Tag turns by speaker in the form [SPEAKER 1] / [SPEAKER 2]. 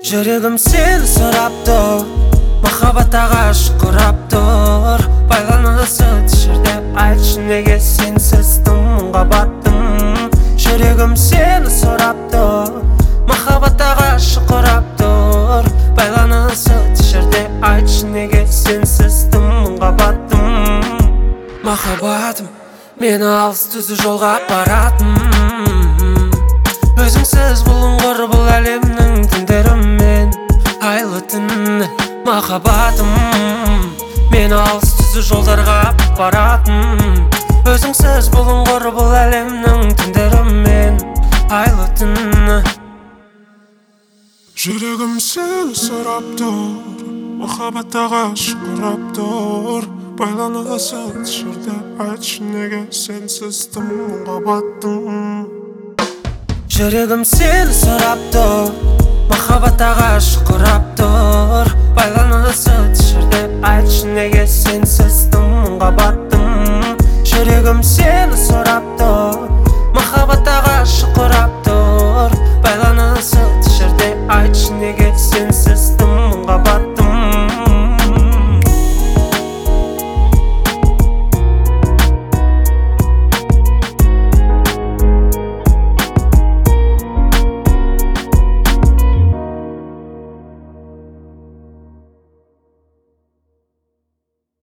[SPEAKER 1] Жүрегім сені сұрап тұр, махаббатқа ғашық ұрап тұр. Байланысы түсірді, айтшы неге сенсіз тым мұңға баттым. Жүрегім сені сұрап тұр, махаббатқа ғашық ұрап тұр. Байланысы түсірді, айтшы неге сенсіз тым мұңға баттым. Махаббатым, мені алыс түзу жолға апаратын. Өзіңсіз бұлыңғыр бұл әлемнің түндерімен айлы түн. Махаббатым, мені алыс түзу жолдарға апаратын. Өзіңсіз бұлыңғыр бұл әлемнің түндерімен айлы түн.
[SPEAKER 2] Жүрегім сені сұрап тұр, махаббатқа ғашық ұрап тұр. Байланысы түсірді, айтшы неге сенсіз тым мұңға баттым.
[SPEAKER 1] Жүрегім сені сұрап тұр, махаббатқа ғашық ұрап